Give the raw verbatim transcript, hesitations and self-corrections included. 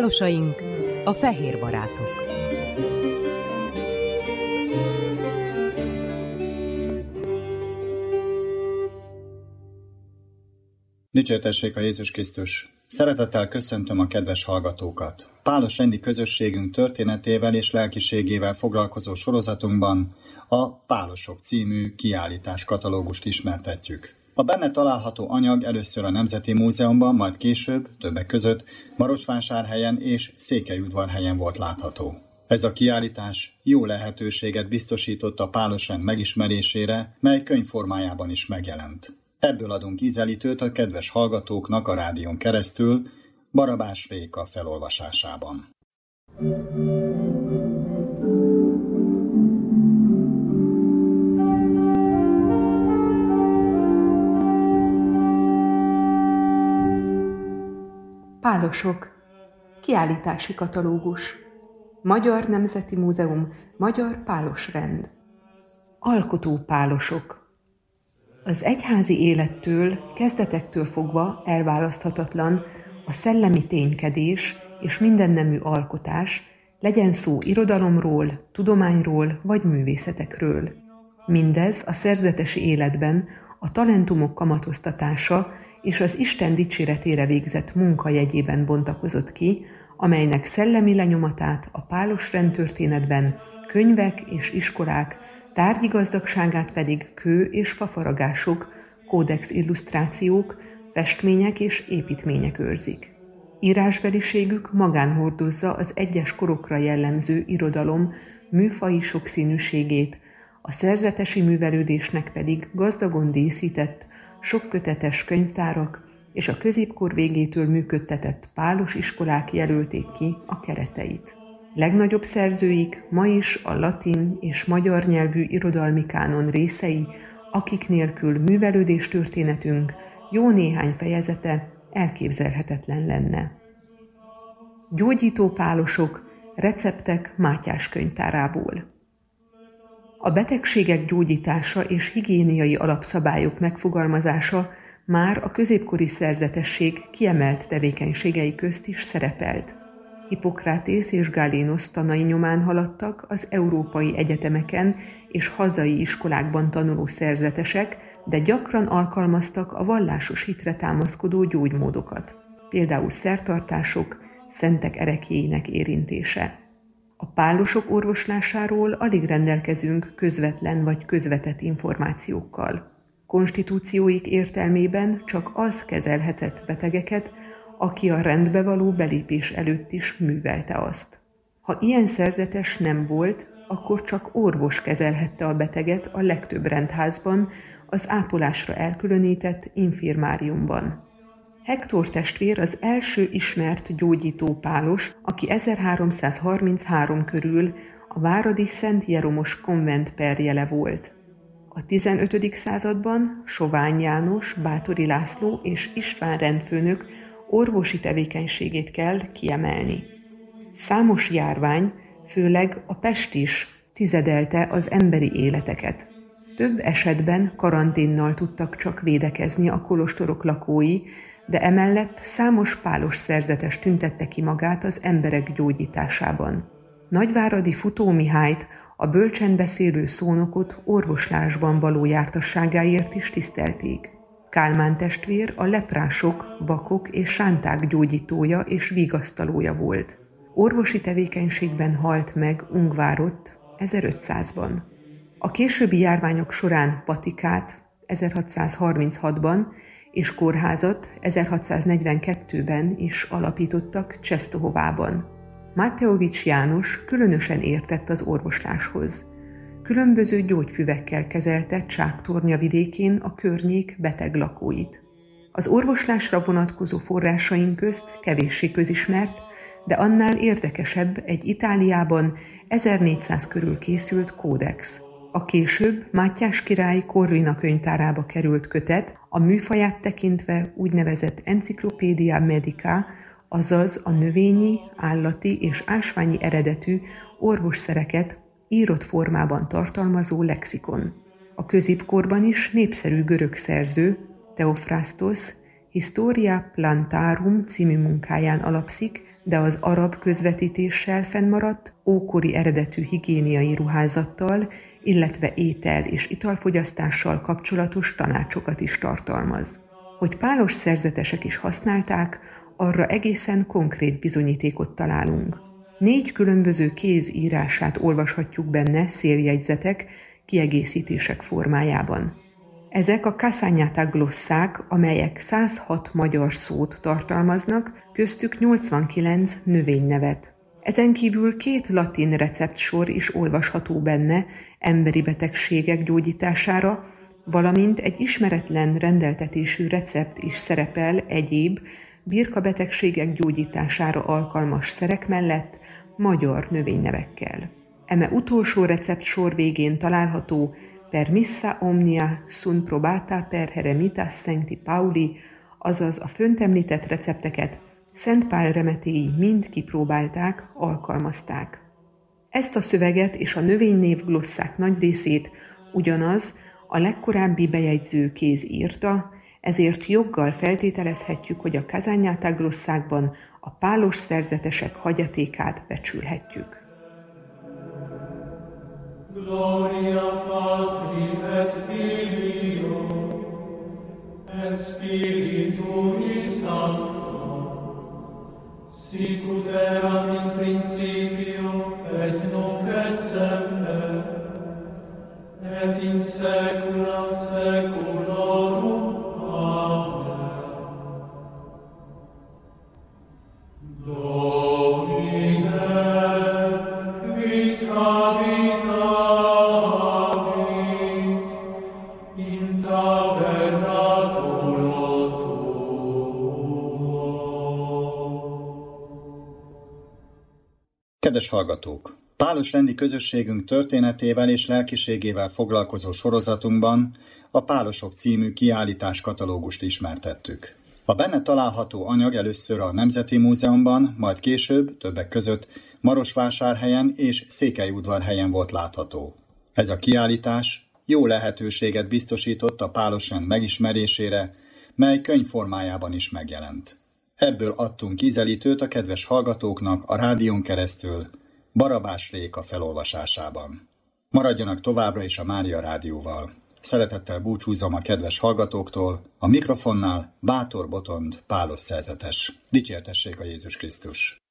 Pálosaink, a fehér barátok. Dicsértessék a Jézus Krisztus! Szeretettel köszöntöm a kedves hallgatókat! Pálos rendi közösségünk történetével és lelkiségével foglalkozó sorozatunkban a Pálosok című kiállítás katalógust ismertetjük. A benne található anyag először a Nemzeti Múzeumban, majd később, többek között Marosvásárhelyen és Székelyudvarhelyen volt látható. Ez a kiállítás jó lehetőséget biztosított a pálosrend megismerésére, mely könyvformájában is megjelent. Ebből adunk ízelítőt a kedves hallgatóknak a rádión keresztül, Barabás Réka felolvasásában. Pálosok. Kiállítási katalógus. Magyar Nemzeti Múzeum. Magyar Pálosrend. Alkotó pálosok. Az egyházi élettől, kezdetektől fogva elválaszthatatlan a szellemi ténykedés és mindennemű alkotás, legyen szó irodalomról, tudományról vagy művészetekről. Mindez a szerzetesi életben a talentumok kamatoztatása és az Isten dicséretére végzett munka jegyében bontakozott ki, amelynek szellemi lenyomatát a pálos rendtörténetben könyvek és iskolák, tárgyi gazdagságát pedig kő és fafaragások, kódex illusztrációk, festmények és építmények őrzik. Írásbeliségük magán hordozza az egyes korokra jellemző irodalom műfaji sokszínűségét, a szerzetesi művelődésnek pedig gazdagon díszített, sokkötetes könyvtárak és a középkor végétől működtetett pálos iskolák jelölték ki a kereteit. Legnagyobb szerzőik ma is a latin és magyar nyelvű irodalmi kánon részei, akik nélkül művelődés történetünk jó néhány fejezete elképzelhetetlen lenne. Gyógyító pálosok, receptek Mátyás könyvtárából. A betegségek gyógyítása és higiéniai alapszabályok megfogalmazása már a középkori szerzetesség kiemelt tevékenységei közt is szerepelt. Hippokratész és Galénosz tanai nyomán haladtak az európai egyetemeken és hazai iskolákban tanuló szerzetesek, de gyakran alkalmaztak a vallásos hitre támaszkodó gyógymódokat, például szertartások, szentek ereklyéinek érintése. A pálosok orvoslásáról alig rendelkezünk közvetlen vagy közvetett információkkal. Konstitúcióik értelmében csak az kezelhetett betegeket, aki a rendbe való belépés előtt is művelte azt. Ha ilyen szerzetes nem volt, akkor csak orvos kezelhette a beteget a legtöbb rendházban, az ápolásra elkülönített infirmáriumban. Hektor testvér az első ismert gyógyító pálos, aki ezerháromszázharminchárom körül a váradi Szent Jeromos konvent perjele volt. A tizenötödik században Sovány János, Báthori László és István rendfőnök orvosi tevékenységét kell kiemelni. Számos járvány, főleg a pest is tizedelte az emberi életeket. Több esetben karanténnal tudtak csak védekezni a kolostorok lakói, de emellett számos pálos szerzetes tüntette ki magát az emberek gyógyításában. Nagyváradi Futó Mihályt, a bölcsen beszélő szónokot orvoslásban való jártasságáért is tisztelték. Kálmán testvér a leprások, vakok és sánták gyógyítója és vigasztalója volt. Orvosi tevékenységben halt meg Ungvárott ezerötszázban. A későbbi járványok során patikát ezerhatszázharminchatban és kórházat ezerhatszáznegyvenkettőben is alapítottak Csesztohovában. Matteovics János különösen értett az orvosláshoz. Különböző gyógyfüvekkel kezelte Csáktornya vidékén a környék beteg lakóit. Az orvoslásra vonatkozó forrásaink közt kevéssé közismert, de annál érdekesebb egy Itáliában ezernégyszáz körül készült kódex. A később Mátyás király Corvina könyvtárába került kötet, a műfaját tekintve úgynevezett Encyclopedia Medica, azaz a növényi, állati és ásványi eredetű orvosszereket írott formában tartalmazó lexikon. A középkorban is népszerű görög szerző, Theophrastos, Historia Plantarum című munkáján alapszik, de az arab közvetítéssel fennmaradt, ókori eredetű higiéniai ruházattal, illetve étel- és italfogyasztással kapcsolatos tanácsokat is tartalmaz. Hogy pálos szerzetesek is használták, arra egészen konkrét bizonyítékot találunk. Négy különböző kéz írását olvashatjuk benne széljegyzetek, kiegészítések formájában. Ezek a Cassagnatta glosszák, amelyek száz hat magyar szót tartalmaznak, köztük nyolcvankilenc növénynevet. Ezen kívül két latin receptsor is olvasható benne emberi betegségek gyógyítására, valamint egy ismeretlen rendeltetésű recept is szerepel egyéb birkabetegségek gyógyítására alkalmas szerek mellett magyar növénynevekkel. Eme utolsó receptsor végén található Permissa omnia sunt probata per heremitas Sancti Pauli, azaz a fönt említett recepteket Szent Pál remetéi mind kipróbálták, alkalmazták. Ezt a szöveget és a növénynév glosszák nagy részét ugyanaz, a legkorábbi bejegyző kéz írta, ezért joggal feltételezhetjük, hogy a Cassagnatta glosszákban a pálos szerzetesek hagyatékát becsülhetjük. Gloria Patri et Filio et Spiritui Sancto, sic ut erat in principio et nunc et semper, et in saecula saeculorum. Amen. Domine, quis habitabit in tabernaculo tuo. Kedves hallgatók! Pálos rendi közösségünk történetével és lelkiségével foglalkozó sorozatunkban a Pálosok című kiállítás katalógust ismertettük. A benne található anyag először a Nemzeti Múzeumban, majd később, többek között Marosvásárhelyen és Székelyudvarhelyen volt látható. Ez a kiállítás jó lehetőséget biztosított a pálosrend megismerésére, mely könyv formájában is megjelent. Ebből adtunk ízelítőt a kedves hallgatóknak a rádión keresztül, Barabás Réka felolvasásában. Maradjanak továbbra is a Mária Rádióval. Szeretettel búcsúzom a kedves hallgatóktól, a mikrofonnál Bátor Botond pálos szerzetes. Dicsértessék a Jézus Krisztus!